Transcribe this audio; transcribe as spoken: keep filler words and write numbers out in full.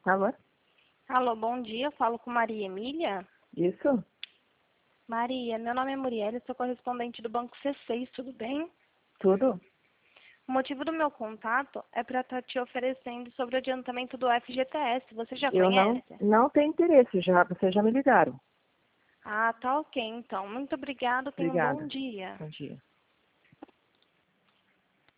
Alô? Alô, bom dia. Eu falo com Maria Emília. Isso? Maria, meu nome é Muriel, sou correspondente do Banco C seis, tudo bem? Tudo? O motivo do meu contato é para estar te oferecendo sobre o adiantamento do F G T S. Você já Eu não, conhece? não tenho interesse, já, vocês já me ligaram. Ah, tá ok, então. Muito obrigada. Tenha um bom Obrigada. dia. Bom dia.